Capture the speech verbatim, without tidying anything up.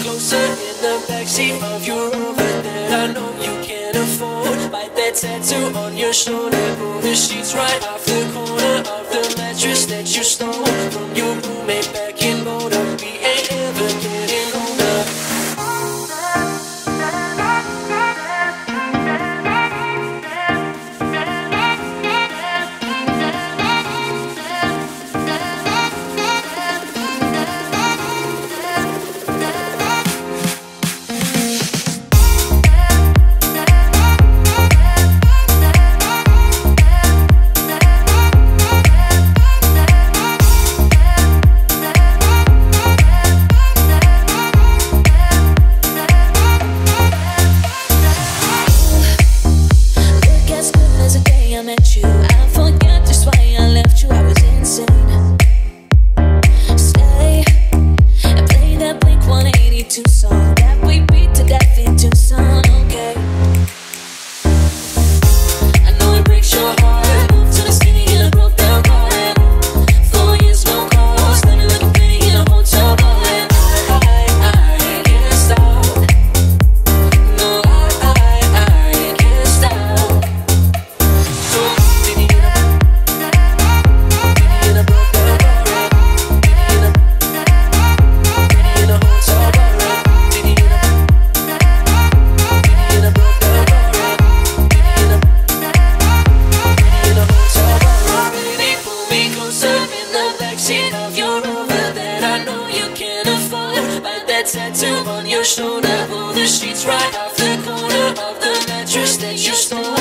closer in the backseat of your Rover that I know you can't afford. Bite that tattoo on your shoulder, pull the sheets right off the corner of the mattress that you stole from your roommate back in Boulder. We ain't ever getting older. Tattoo on your shoulder, pull the sheets right off the corner of the mattress that you stole.